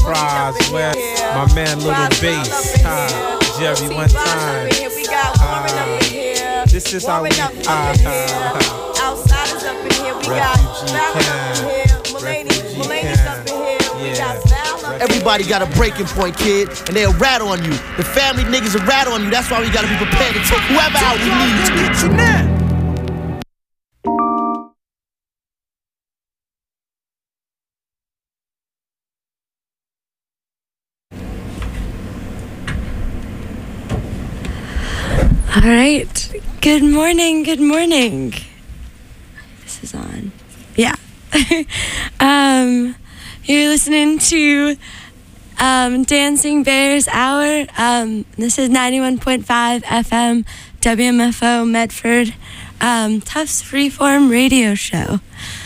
Surprise, where my man Little Bass, Jerry one time. This is how we Outsiders up in here, we got Farrell up in here, Mulaney's up in here, we got Val up in here. Everybody got a breaking point, kid, and they'll rat on you. The family niggas will rat on you. That's why we gotta be prepared to take whoever out we need to. All right. Good morning. Good morning. This is on. Yeah. You're listening to Dancing Bears Hour. This is 91.5 FM WMFO Medford. Tufts Freeform Radio Show.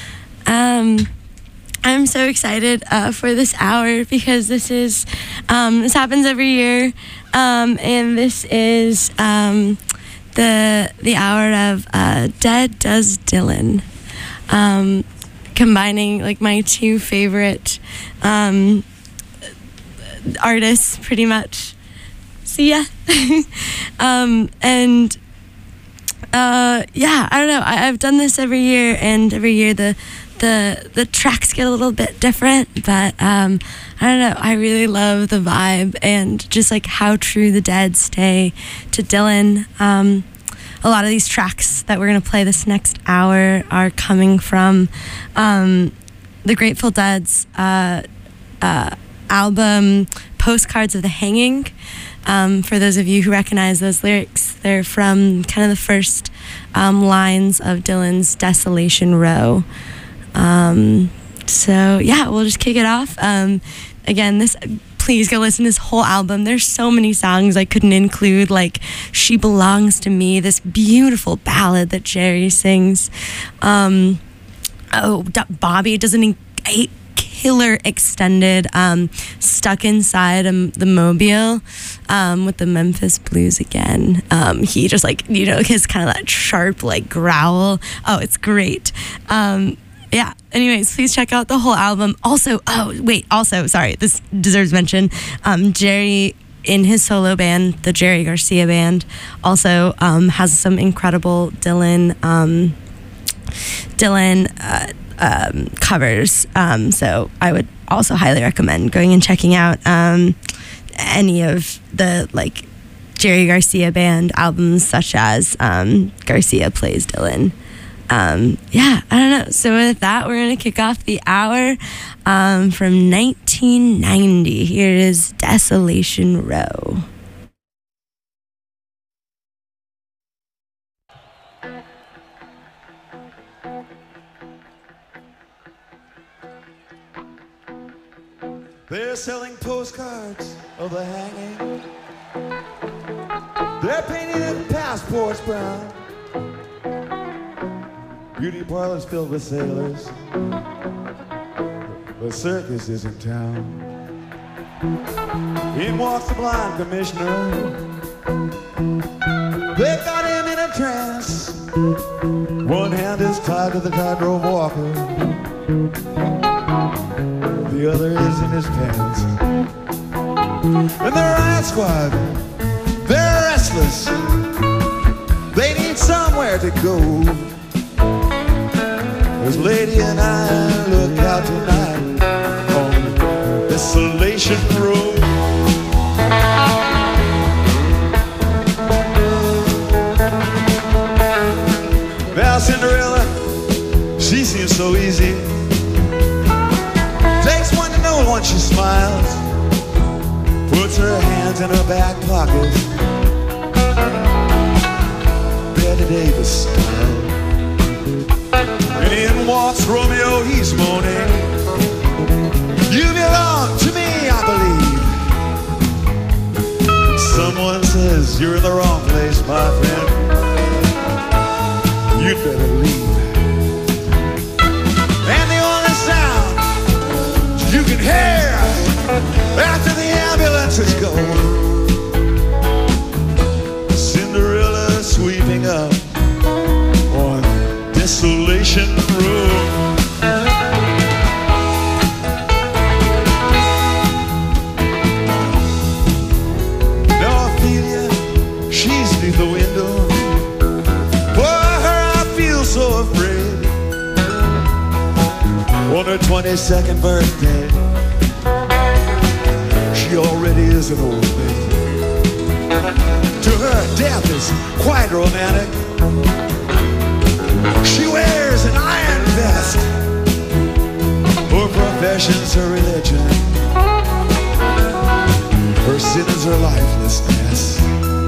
I'm so excited for this hour because this happens every year. And this is the hour of Dead Does Dylan, combining like my two favorite artists pretty much. So yeah. Yeah, I don't know, I've done this every year, and every year the tracks get a little bit different, but I don't know, I really love the vibe and just like how true the Dead stay to Dylan. A lot of these tracks that we're going to play this next hour are coming from the Grateful Dead's album Postcards of the Hanging. For those of you who recognize those lyrics, they're from kind of the first lines of Dylan's Desolation Row. So yeah, we'll just kick it off. Again, please go listen to this whole album. There's so many songs I couldn't include, like She Belongs to Me, this beautiful ballad that Jerry sings. Bobby does a killer extended Stuck Inside the Mobile with the Memphis Blues again. He just his kind of that sharp like growl. Oh, it's great. Yeah, anyways, please check out the whole album. Also, sorry, this deserves mention. Jerry, in his solo band, the Jerry Garcia Band, also has some incredible Dylan covers. So I would also highly recommend going and checking out any of the like Jerry Garcia Band albums, such as Garcia Plays Dylan. Yeah, I don't know. So with that, we're going to kick off the hour from 1990. Here is Desolation Row. They're selling postcards of the hanging. They're painting passports brown. Beauty parlors filled with sailors. The circus is in town. In walks the blind commissioner. They've got him in a trance. One hand is tied to the tightrope walker. The other is in his pants. And the riot squad, they're restless. They need somewhere to go. As Lady and I look out tonight on Desolation Road. Now Cinderella, she seems so easy. Takes one to know one, she smiles. Puts her hands in her back pocket. Betty Davis style. And in walks Romeo, he's moaning. You belong to me, I believe. Someone says you're in the wrong place, my friend. You'd better leave. And the only sound you can hear after the ambulances go, Cinderella sweeping up on Desolation Road. 22nd birthday. She already is an old lady. To her, death is quite romantic. She wears an iron vest. Her profession's her religion. Her sin is her lifelessness.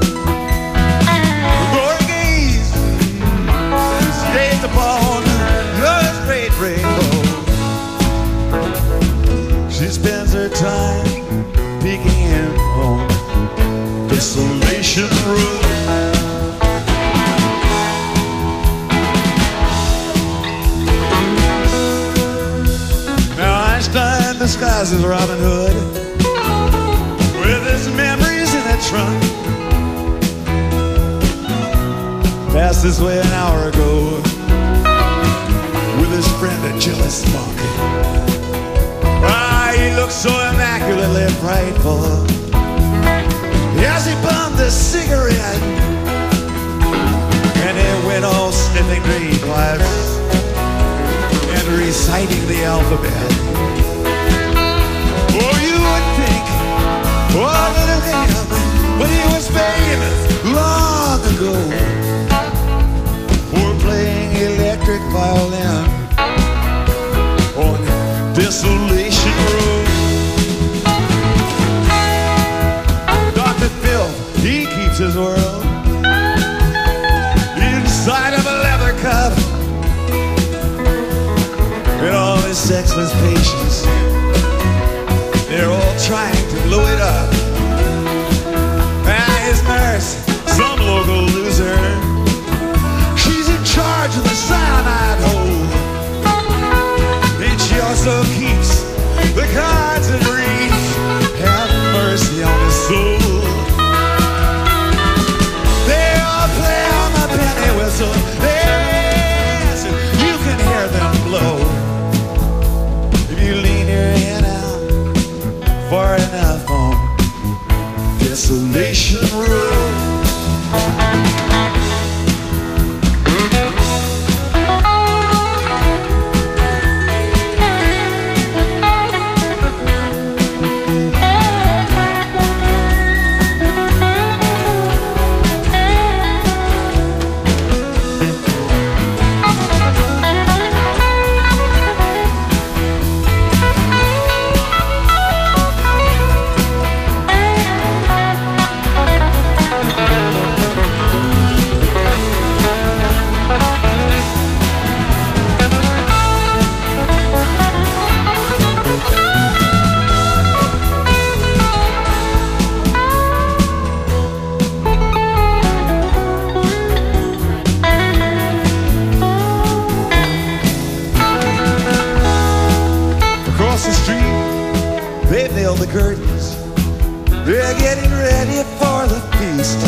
Borghese is gazed upon God's great rainbow. She spends her time peeking in on Desolation Road. Now Einstein disguises Robin Hood with his memories in a trunk. Passed this way an hour ago with his friend a jealous monk. Ah, he looks so immaculately frightful as he bummed a cigarette, and he went all sniffing green pipes and reciting the alphabet. Oh, you would think, oh, look at him, but he was famous long ago for playing electric violin on Desolation Road. Dr. Phil, he keeps his world inside of a leather cup, and all his sexless patients, they're all trying to blow it up. And his nurse, some local loser, she's in charge of the cyanide hole, and she also keeps the cards and reads, have mercy on his soul. They all play on the penny whistle, yes, you can hear them blow. If you lean your head out far enough on Desolation Road. The curtains, they're getting ready for the feast.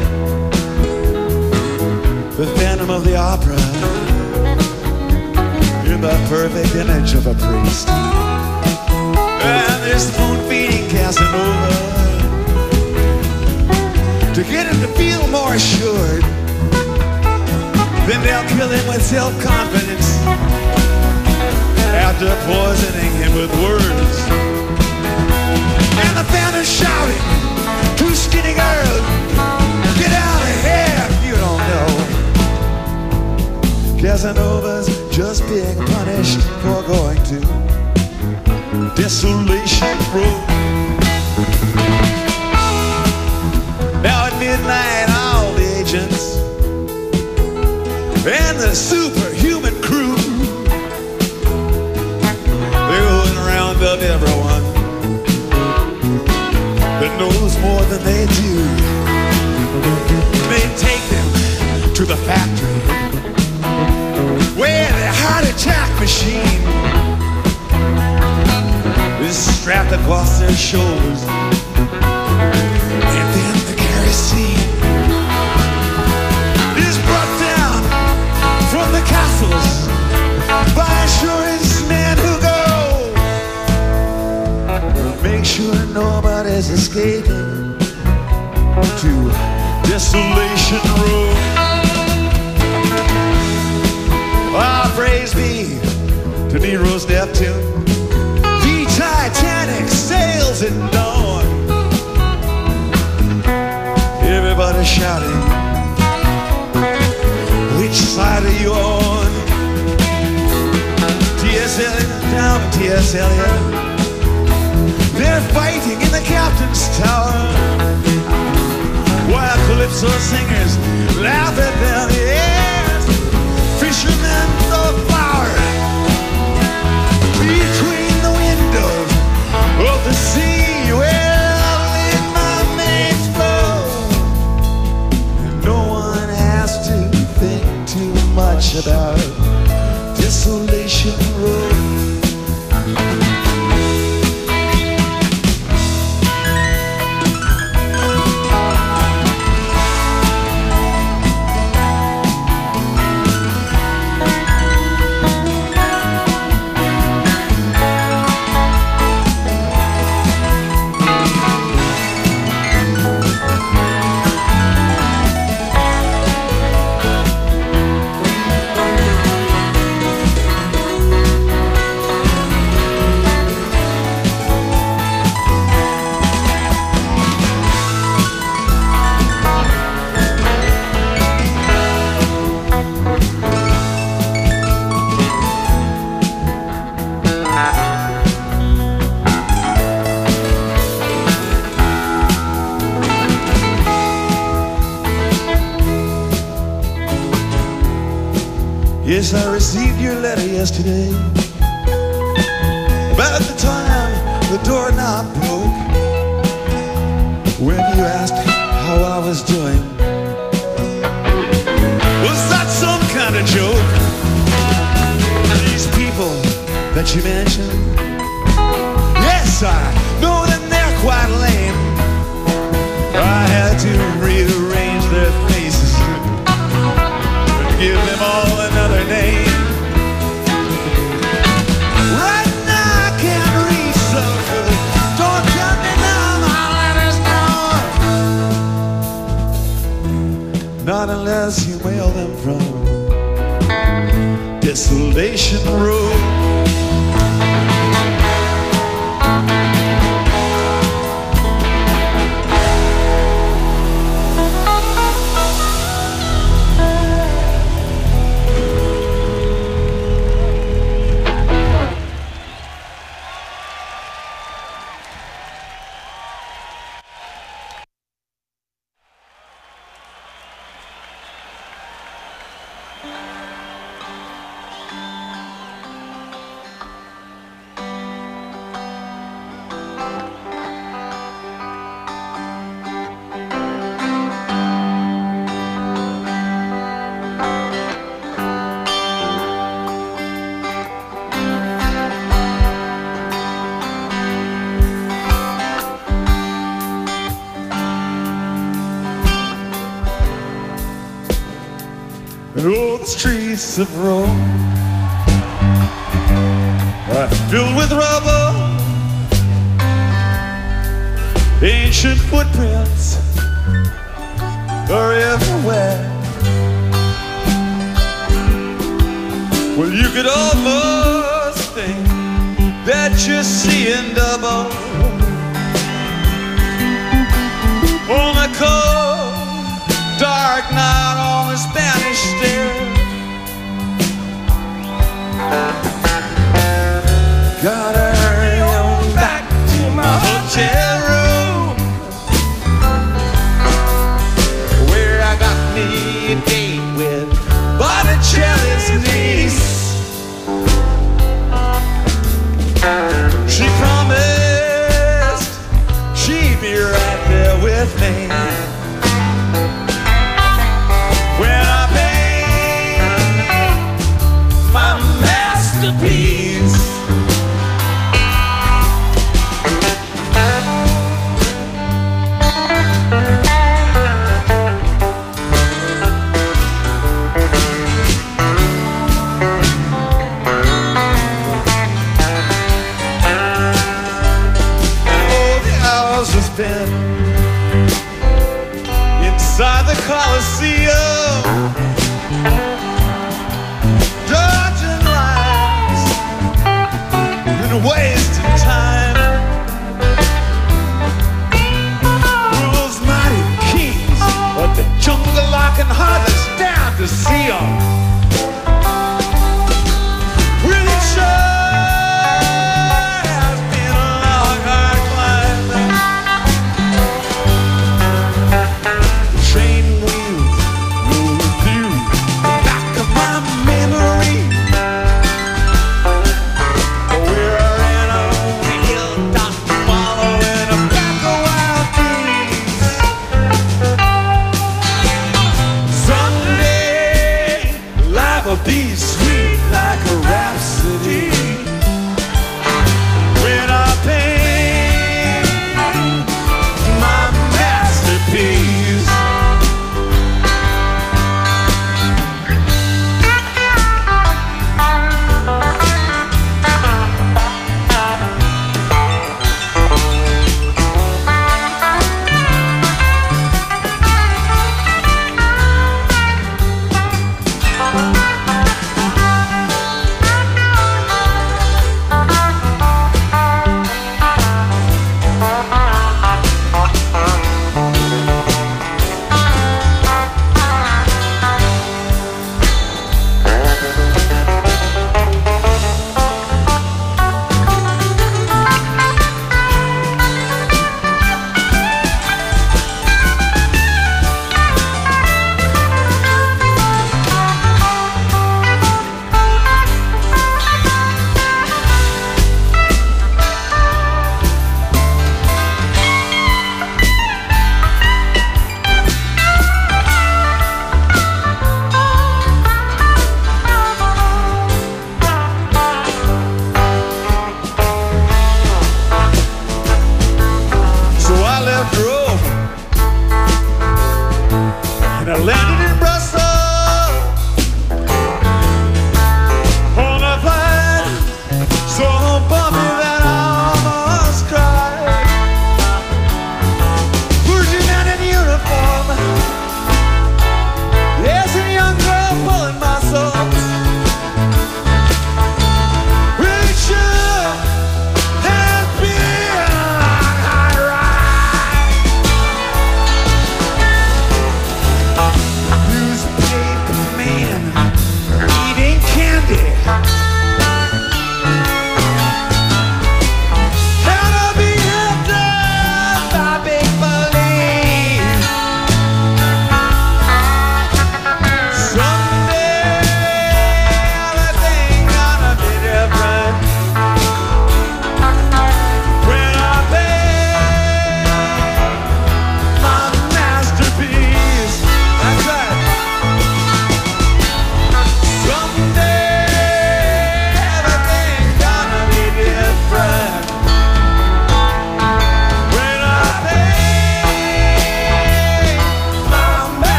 The Phantom of the Opera in the perfect image of a priest, and they're spoon-feeding Casanova to get him to feel more assured. Then they'll kill him with self-confidence after poisoning him with words. And the Phantom's shouting, "Too skinny girl, get out of here if you don't know." Casanova's just being punished for going to Desolation Road. Now at midnight, all the agents and the superhuman crew, they're going to round up everyone that knows more than they do. They take them to the factory where the heart attack machine is strapped across their shoulders, and then the kerosene is brought down from the castles by insurance men who go make sure nobody's escaping to Desolation Road. Ah, praise be to De Niro's Neptune. The Titanic sails at dawn. Everybody shouting, which side are you on? T.S. Eliot, down at T.S. Eliot. They're fighting in the captain's tower, while calypso singers laugh at them. Yes, fishermen throw flowers between the windows of the sea where the mermaids flow. And no one has to think too much about Desolation Road. Yes, I received your letter yesterday. About the time the doorknob broke, when you asked how I was doing. Was that some kind of joke? These people that you mentioned, yes, I know that they're quite lame. I had to rearrange their faces, give them all another name. Right now I can't read so good. Don't tell me now my letters gone. Not unless you mail them from Desolation Road. Oh, the streets of Rome are filled with rubble, ancient footprints are everywhere. Well, you could almost think that you're seeing double on a cold, dark night on the Spanish Stair. Gotta hurry on back to my hotel room, where I got me a date with Botticelli's niece. She promised she'd be right there with me when I paint my masterpiece. Spent inside the Coliseum, dodging lines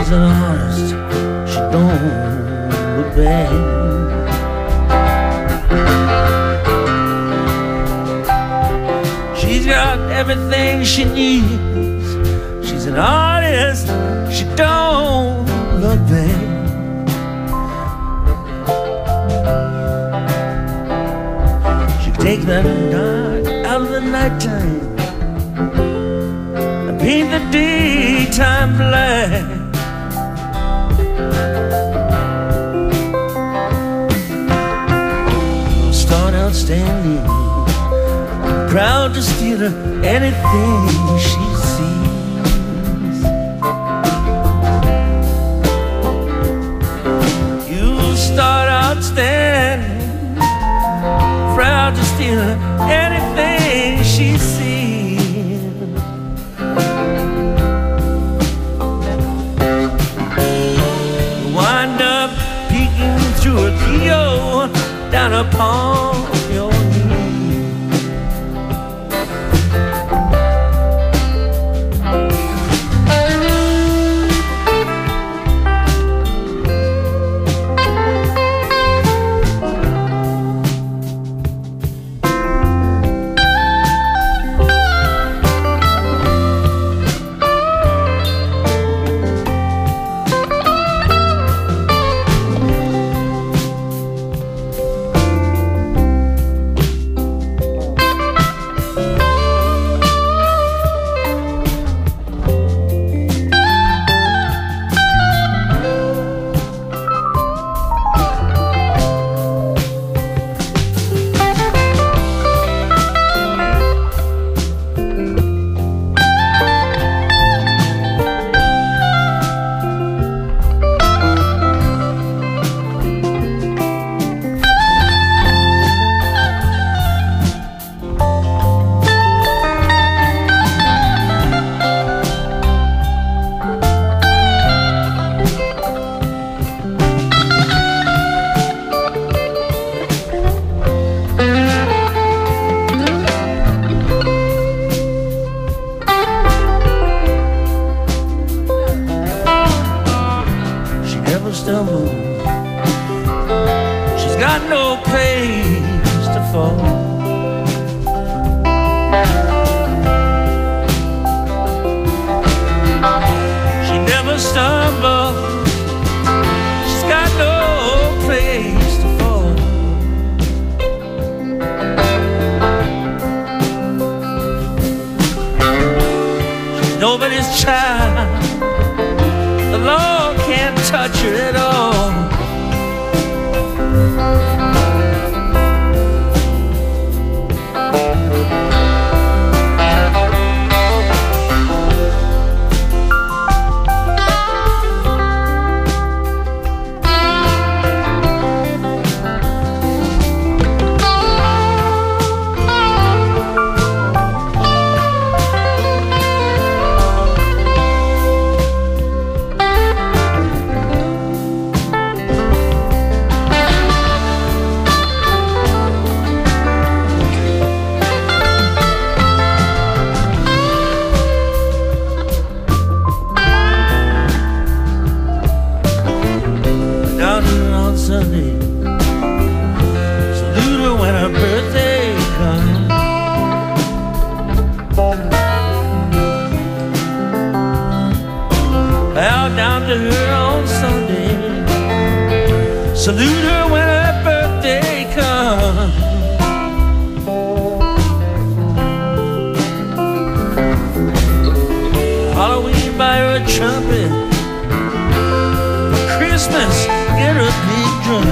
She's an artist, she don't look bad. She's got everything she needs. She's an artist, she don't look bad. She takes the dark out of the nighttime and paint the daytime black. Start outstanding, proud to steal her anything she sees. You start outstanding, proud to steal her anything she sees. Wind up peeking through a keyhole down upon your she's got no place to fall. She never stumbles, she's got no place to fall. She's nobody's child, the law can't touch her at all. Sunday, salute her when her birthday comes. Bow down to her on Sunday, salute her when her birthday comes. Halloween, buy her a trumpet. Christmas, get her a big drum.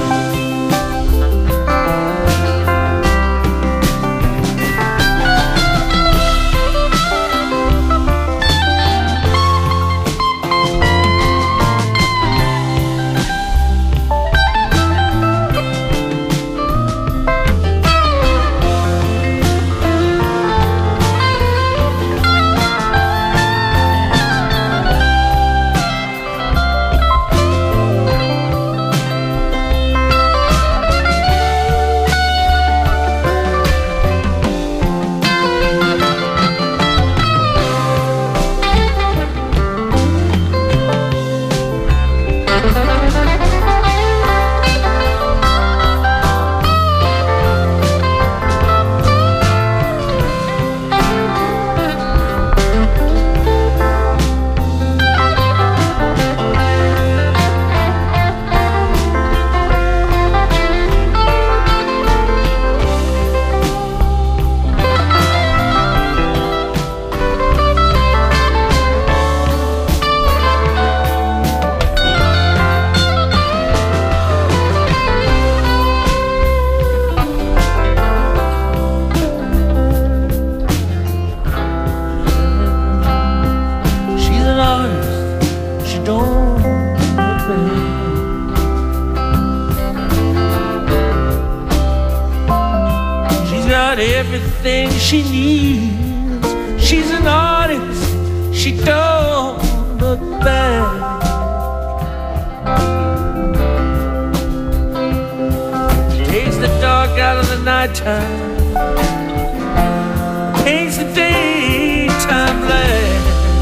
got everything she needs. She's an artist, she don't look back. Takes the dark out of the nighttime, paints the daytime black.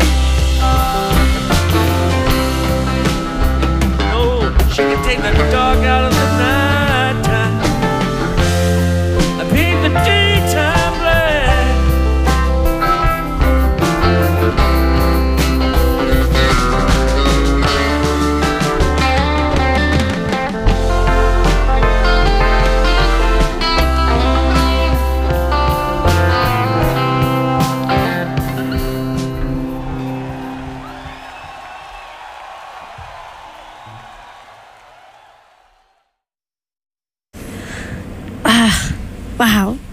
Oh, she can take the dark out of the nighttime, I paint the daytime black. Wow.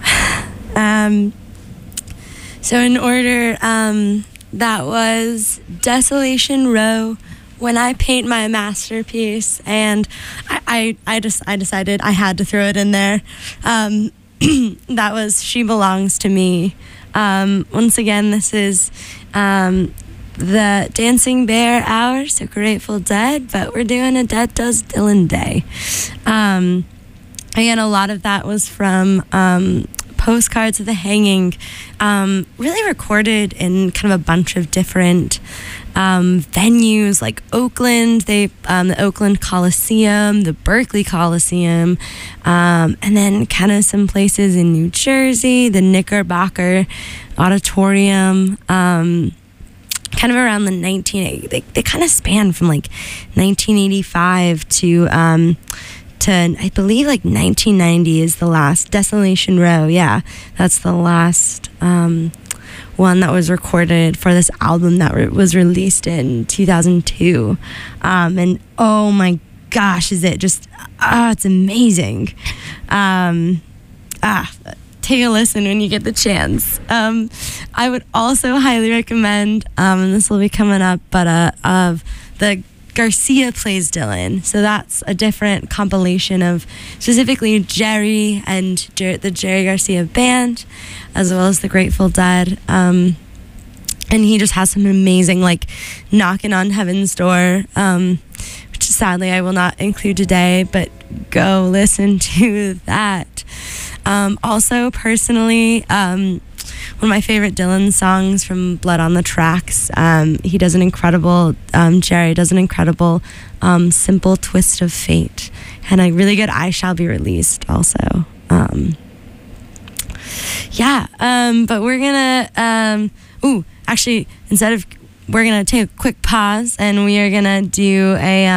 So in order, that was Desolation Row, When I Paint My Masterpiece, and I decided I had to throw it in there. That was She Belongs to Me. Once again, this is the Dancing Bear Hour, so Grateful Dead, but we're doing a Dead Does Dylan Day. Again, a lot of that was from Postcards of the Hanging, really recorded in kind of a bunch of different venues like Oakland, the Oakland Coliseum, the Berkeley Coliseum, and then kind of some places in New Jersey, the Knickerbocker Auditorium, kind of around the they kind of span from like 1985 to I believe like 1990 is the last. Desolation Row, yeah, that's the last one that was recorded for this album that was released in 2002. And oh my gosh, is it just, it's amazing. Take a listen when you get the chance. I would also highly recommend, and this will be coming up, but of the Garcia Plays Dylan. So that's a different compilation of specifically Jerry and the Jerry Garcia Band, as well as the Grateful Dead. And he just has some amazing, like, Knocking on Heaven's Door, which sadly I will not include today, but go listen to that. Also, personally, one of my favorite Dylan songs from Blood on the Tracks. He does an incredible, Jerry does an incredible Simple Twist of Fate. And a really good I Shall Be Released also. But we're gonna, actually, we're gonna take a quick pause and we are gonna do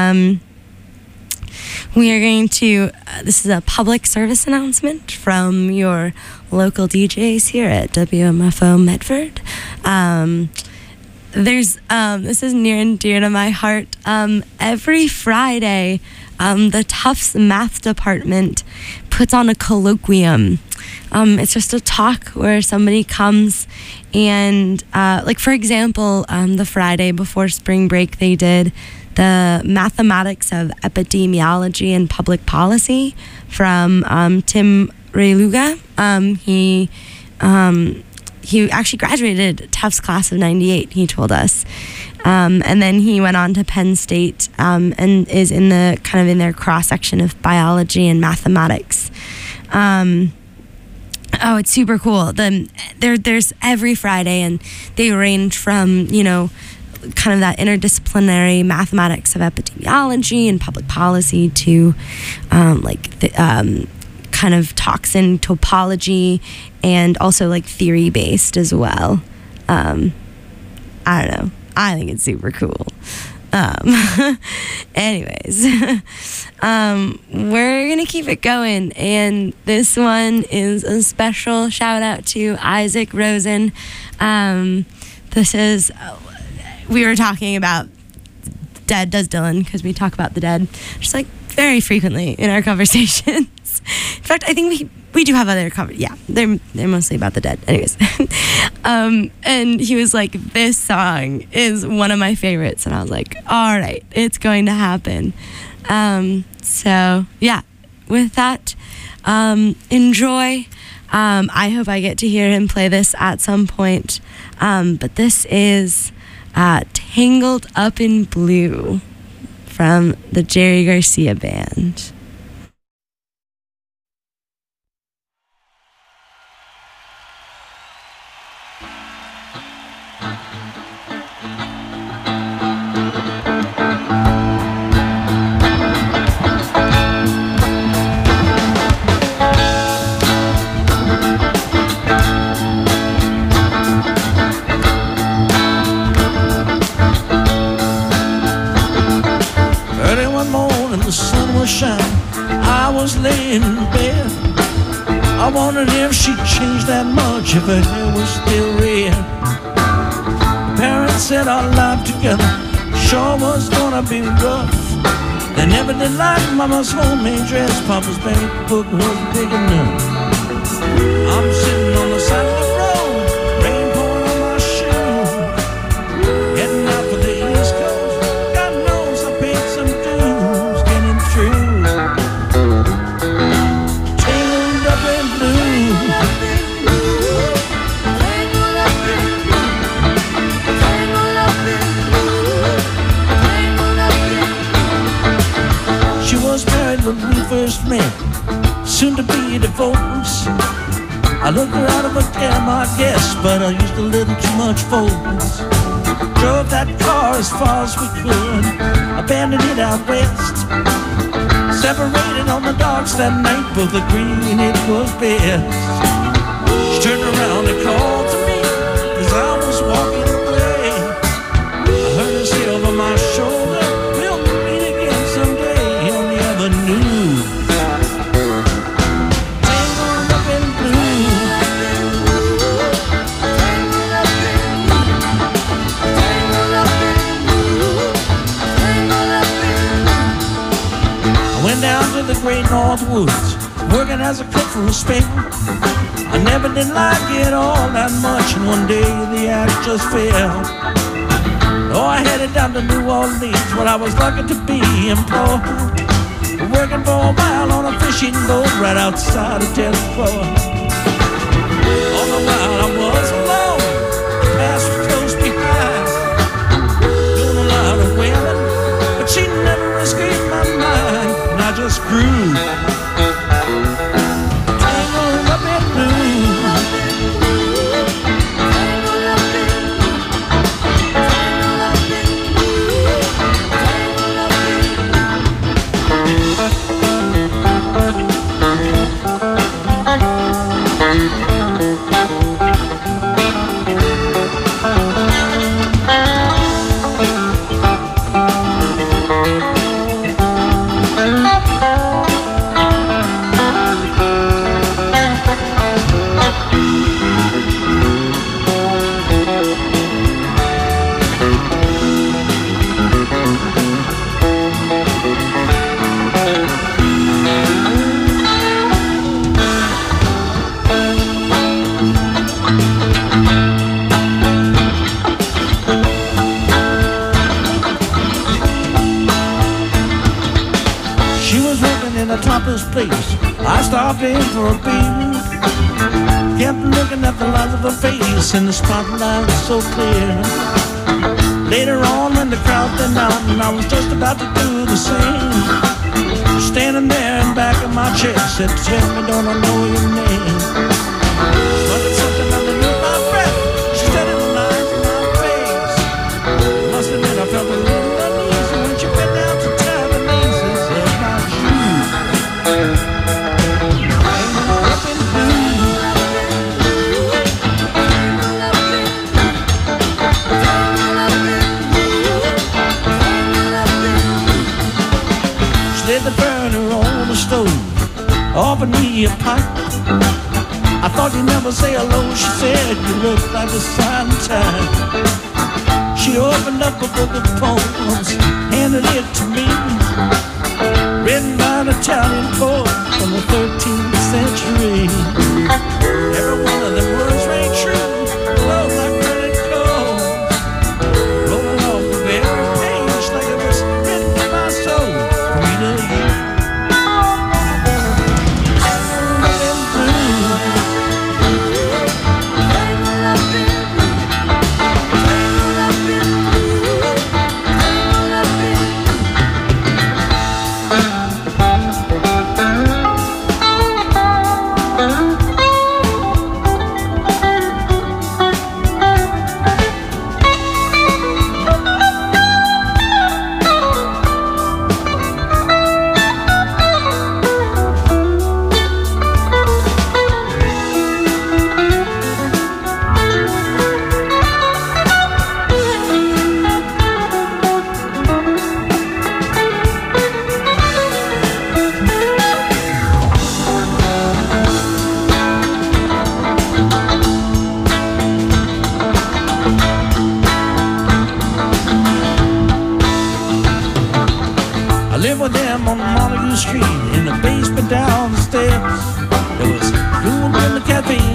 this is a public service announcement from your local DJs here at WMFO Medford. This is near and dear to my heart. Every Friday, the Tufts Math Department puts on a colloquium. It's just a talk where somebody comes and, like for example, the Friday before spring break, they did the Mathematics of Epidemiology and Public Policy from Tim Reluga. He actually graduated Tufts class of 98, he told us. And then he went on to Penn State and is in their cross-section of biology and mathematics. It's super cool. There's every Friday, and they range from, kind of that interdisciplinary mathematics of epidemiology and public policy to kind of toxin topology and also like theory based as well. I don't know. I think it's super cool. Anyways, we're gonna keep it going, and this one is a special shout out to Isaac Rosen. This is we were talking about Dead Does Dylan because we talk about the Dead just like very frequently in our conversations. In fact, I think we do have other they're mostly about the Dead. Anyways, and he was like, this song is one of my favorites, and I was like, all right, it's going to happen. So yeah, with that, enjoy I hope I get to hear him play this at some point. But this is Tangled Up in Blue from the Jerry Garcia Band. I was laying in bed. I wondered if she'd changed that much, if her hair was still red. Parents said our life together sure was gonna be rough. They never did like Mama's homemade dress. Papa's bank book was big enough. I'm sitting on the side of the road, rain pouring on my shoes, heading out for the East Coast. God knows I paid some dues getting through. Tangled up in blue. Tangled up in blue. Tangled up in blue. Tangled up in blue. She was married when we first met, soon to be divorced. I looked her out of a cab, I guess, but I used a little too much force. Drove that car as far as we could, abandoned it out west. Separated on the docks that night, both agreed it was best. She turned around and called to me as I was walking away. I heard her say over my shoulder, we'll meet again someday on the avenue. Tangled up in blue. Tangled up in blue. Tangled up in blue. Tangled up in blue. I went down to the great North Woods, working as a cook for a spell. I never did like it all that much, and one day the axe just fell. Oh, I headed down to New Orleans, where I was lucky to be employed, working for a while on a fishing boat right outside of Tennessee. All the while I was alone, the past was close behind, doing a lot of wailing, but she never escaped my mind, and I just grew. Tangled up in blue. Tangled up in blue. Tangled up in blue. Tangled up She was working in a topless place. I stopped in for a beer. Kept looking at the lines of her face in the spotlight so clear. Later on when the crowd thinned out and I was just about to do the same, standing there in back of my chair, said, tell me, don't I know your name? Muttered something underneath my breath. She said it was lines in my face. Must admit I felt a little uneasy when she went down to tie the laces of my shoes. Tangled up in blue. Tangled up in blue. Tangled up in blue. Tangled up in blue. She lit the burner on the stove, offered me a pipe. I thought you'd never say hello, she said, you look like a sign of time. She opened up a book of poems, handed it to me, written by an Italian poet from the 13th century. Every one of them words rang true, love like burning coals, rolling off the very page like it was written in my soul, for me to you. Tangled up in blue.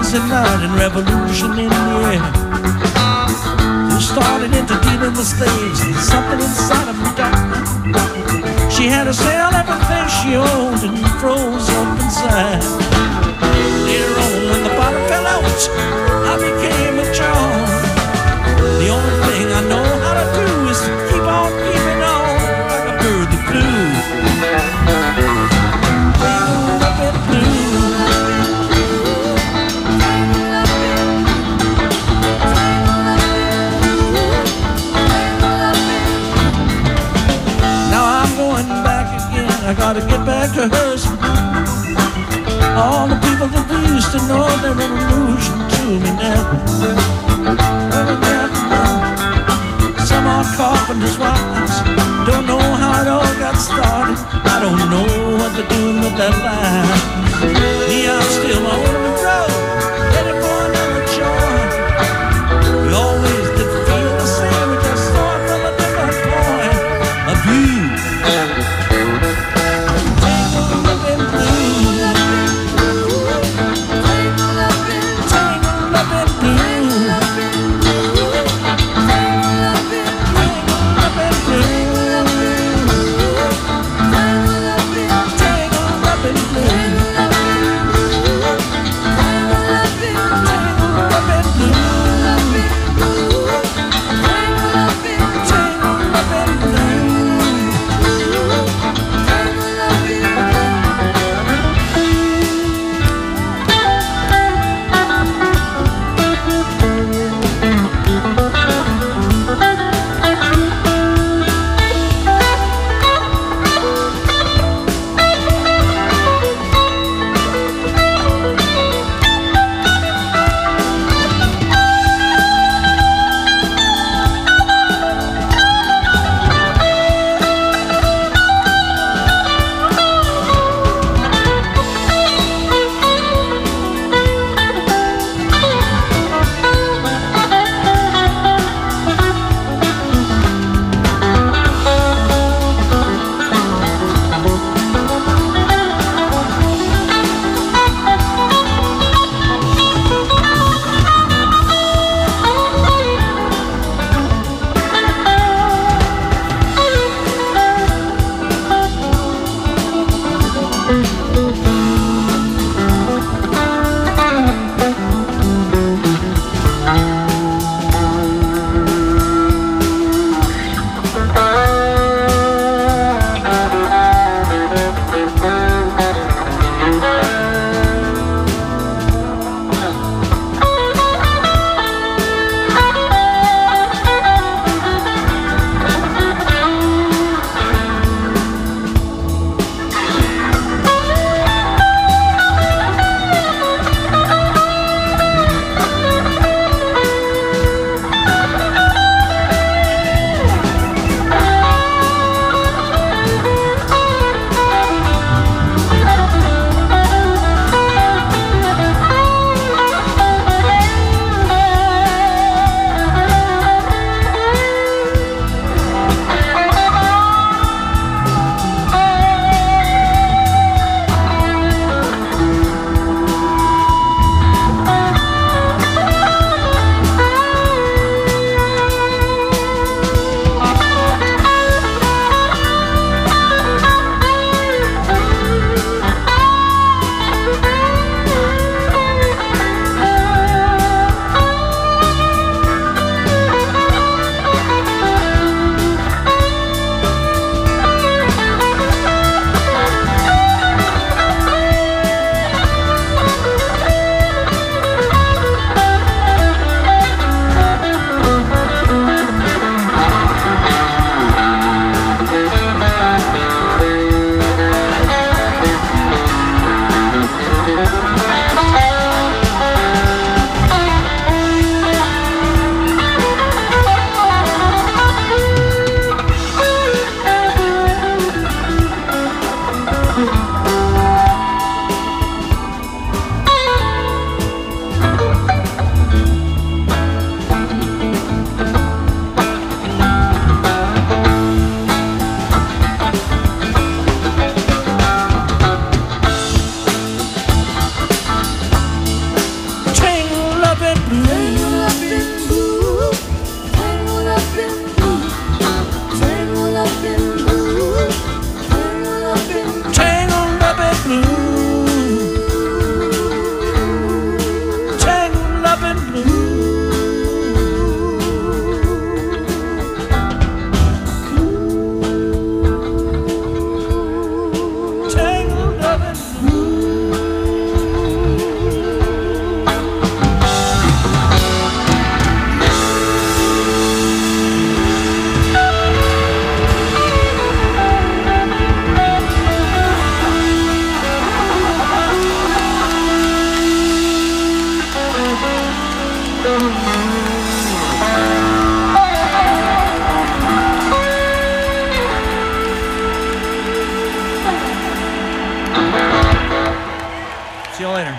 crazy night and revolution in the air. Who started into dealing with slaves, there's something inside of me died. She had to sell everything she owned and froze up inside. Later on, when the bottom fell out, I became a John. The only thing I know how to do is to keep on keeping on like a bird that flew. Tangled up in blue. Now I'm going back again. I gotta get back to her. All the people that we used to know, they're an illusion to me now. Some are carpenters' wives, don't know how it all got started. I don't know what they're doing with their lives. Me, I'm still on the road, ready for another joy. We always did feel the same, we just saw it from a different point of view. Tangled up in blue. Tangled up in blue. Tangled up in blue. you later.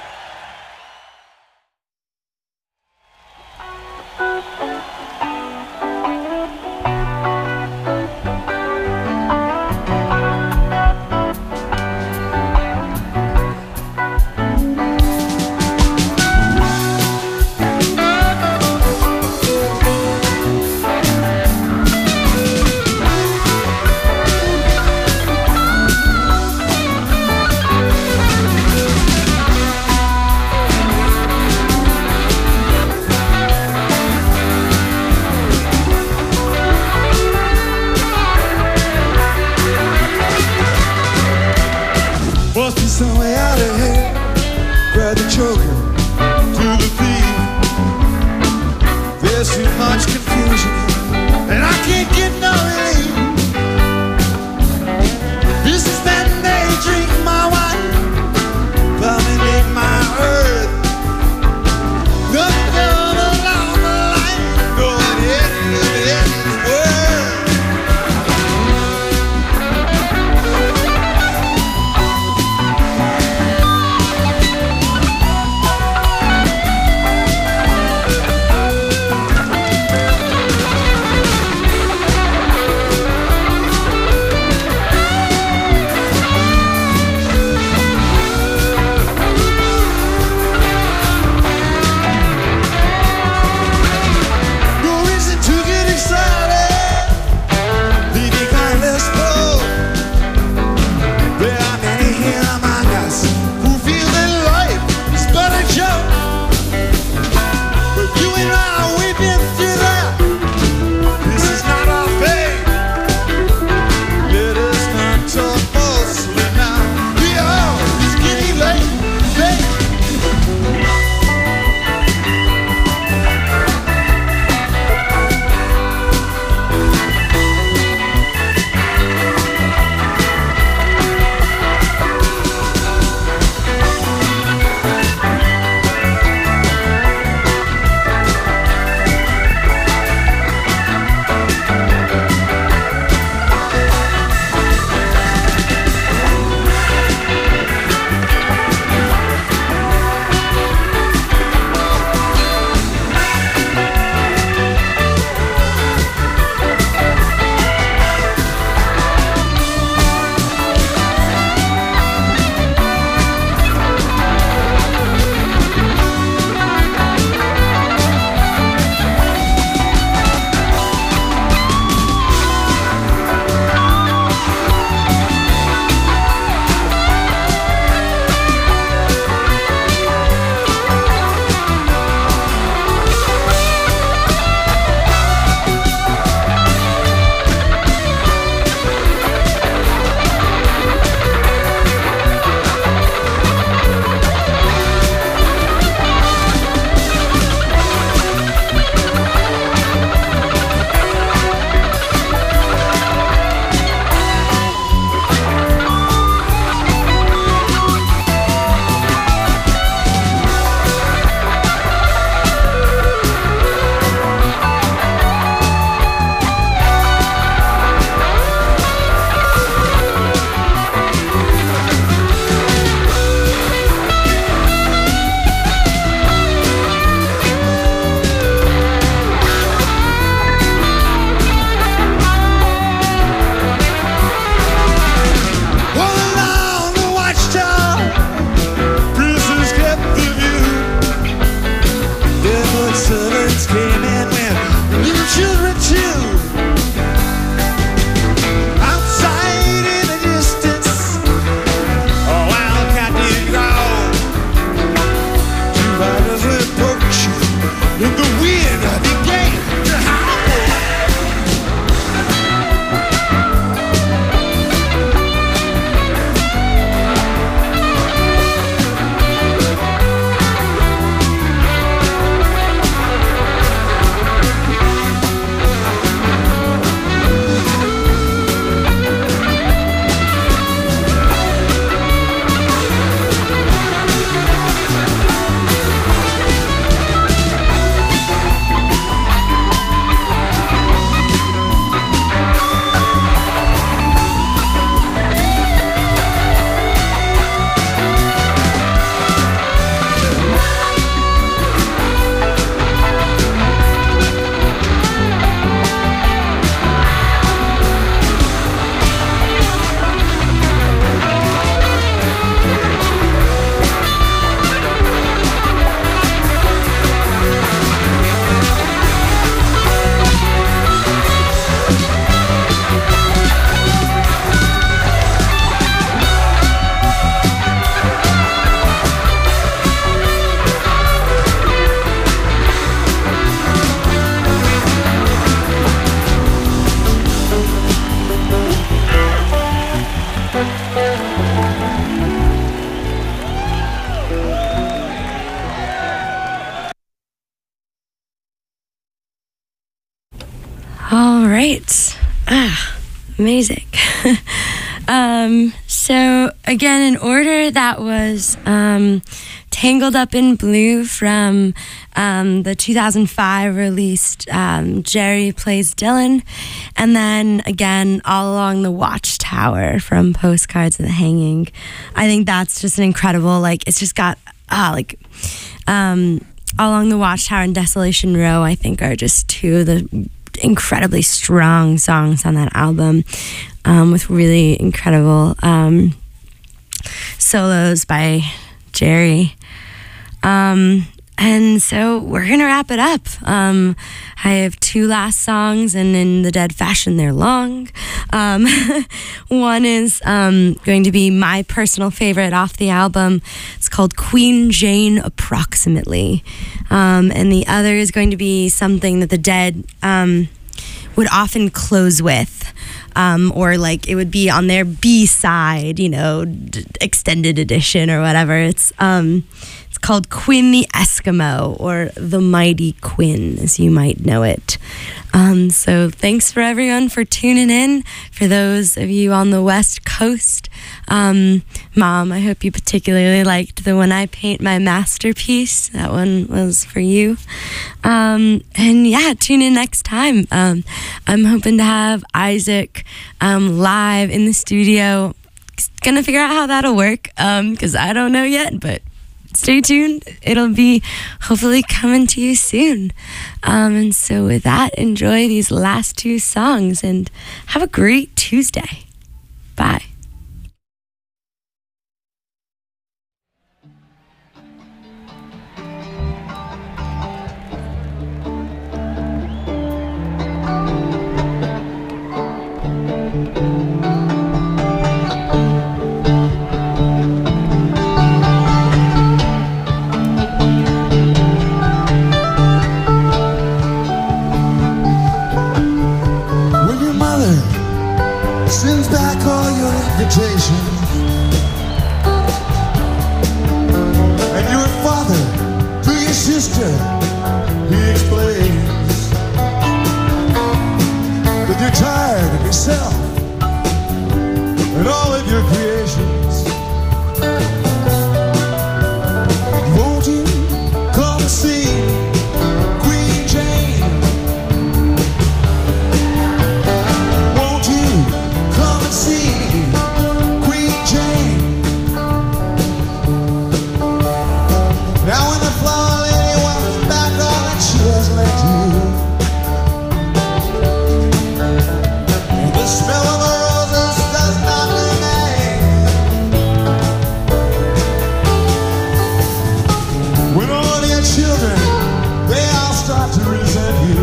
Must be some way out of here. Grab the choker to the thief. There's too much confusion, and I can't get no relief. This is that daydream, my wife, dominate my earth. Nothing but a long life, going in this world. All right. Amazing. So again, in order, that was Tangled Up in Blue from the 2005 released Jerry Plays Dylan, and then again All Along the Watchtower from Postcards of the Hanging. I think that's just an incredible, like, it's just got All Along the Watchtower and Desolation Row, I think, are just two of the incredibly strong songs on that album, with really incredible solos by Jerry. And so we're gonna wrap it up. I have two last songs, and in the Dead fashion, they're long. One is going to be my personal favorite off the album. It's called Queen Jane Approximately. And the other is going to be something that the Dead would often close with. Or like it would be on their B-side, you know, extended edition or whatever. It's called Quinn the Eskimo, or The Mighty Quinn, as you might know it. So thanks for everyone for tuning in. For those of you on the West Coast, Mom, I hope you particularly liked the When I Paint My Masterpiece. That one was for you. And yeah, tune in next time. I'm hoping to have Isaac live in the studio. Gonna figure out how that'll work, because I don't know yet, but stay tuned. It'll be hopefully coming to you soon. And so with that, enjoy these last two songs and have a great Tuesday. Bye. Sends back all your invitations, and your father to your sister, he explains that you're tired of yourself and all of your creations. Won't you come and see Queen Jane? See Queen Jane. Now when the flower lady walks back all that she has left you, the smell of the roses does not remain. When all your children, they all start to resent you.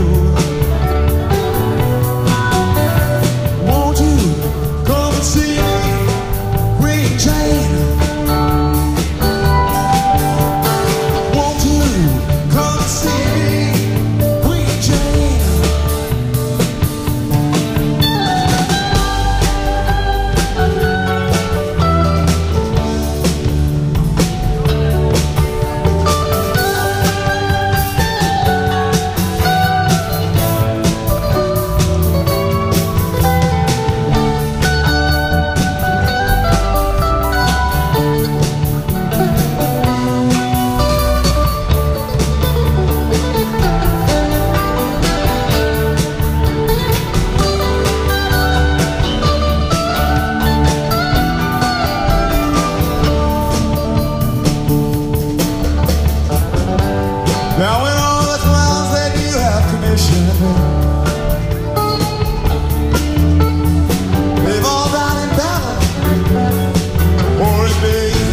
See Queen Jane. Won't you come see Queen Jane? Now when all the clowns that you have commissioned, they've all died in battle or in vain,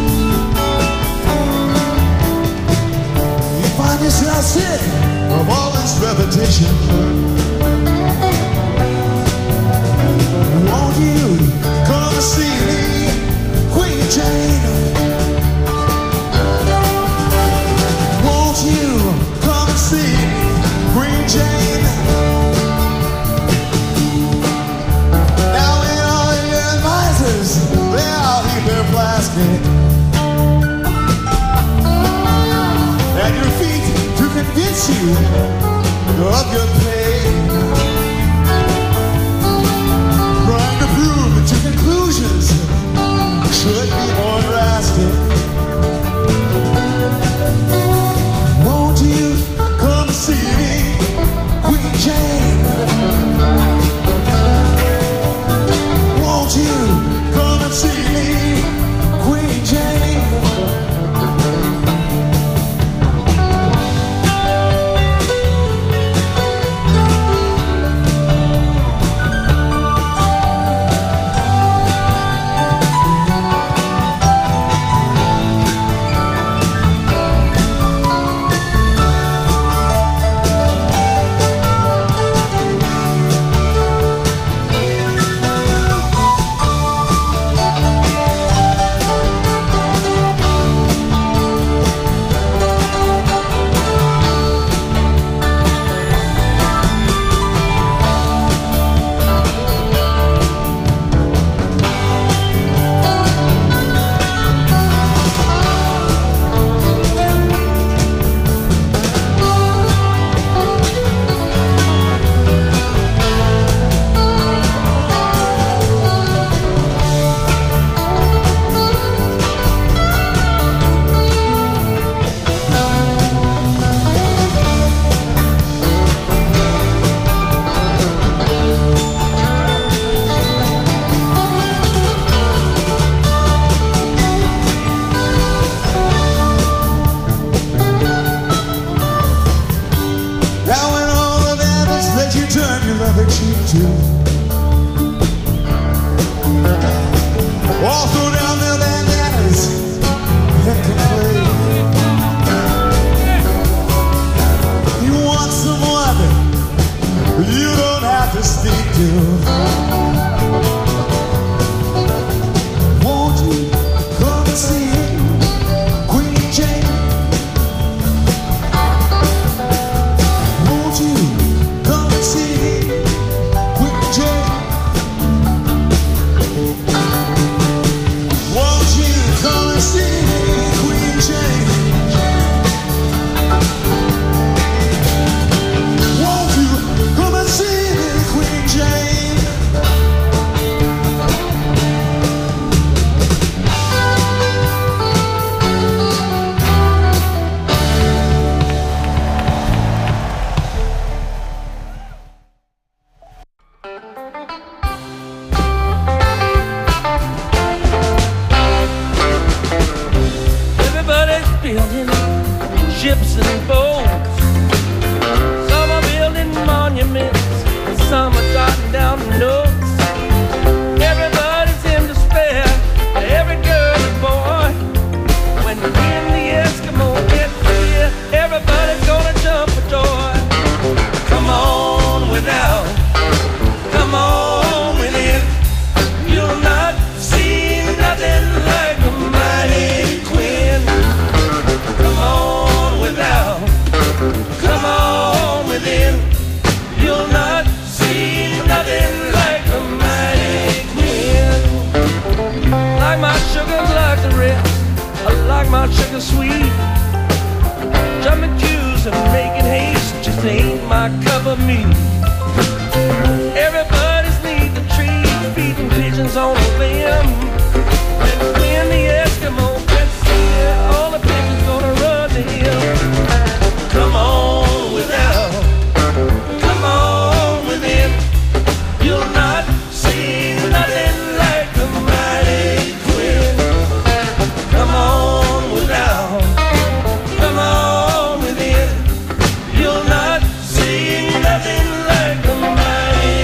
you find yourself sick of all this repetition. Won't you come and see me, Queen Jane? You come and see Queen Jane. Now when all your advisors, they all eat their plastic at your feet to convince you of your pain. illusions should be more drastic. Won't you come see me, Queen Jane? Won't you come and see me, Queen Jane? Also down there, bandanas that can play. You want someone you don't have to speak to. Won't you come and see Queen Jane? Won't you come and see Queen Jane? Won't you come and see Queen Jane? Won't you come and see Queen Jane? Everybody's building ships and boats. Some are building monuments, and some are jotting down notes. Everybody's in despair, every girl and boy. When the Eskimo gets here, everybody's gonna jump for joy. Come on without, come on within. You'll not see nothing like a mighty queen. Come on without, come on within. You'll not see nothing like a mighty queen. Like my sugar, like the rest. I like my sugar sweet. Jumping queues and making haste just ain't my cup of meat. Everybody's need the tree, feeding pigeons on a limb. And when the Eskimo gets here, all the pigeons gonna run to him. Come on without, come on within. You'll not see nothing like a mighty queen. Come on without, come on within. You'll not see nothing like a mighty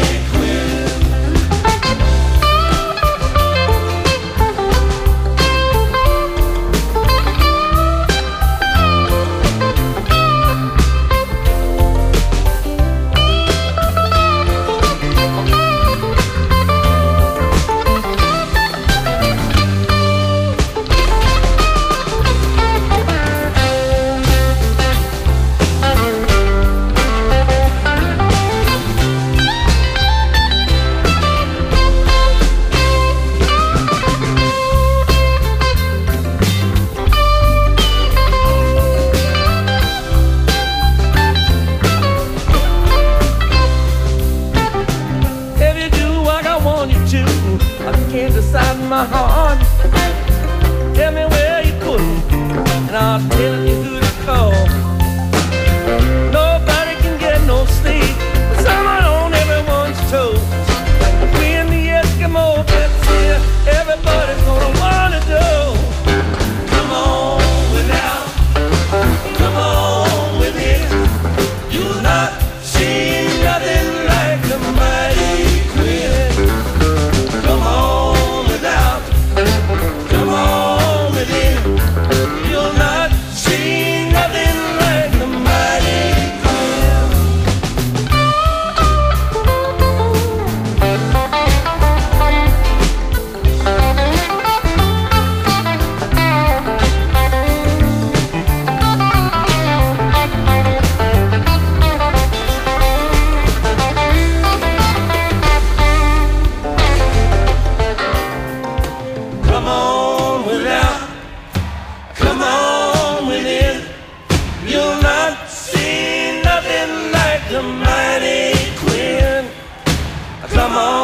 Come on.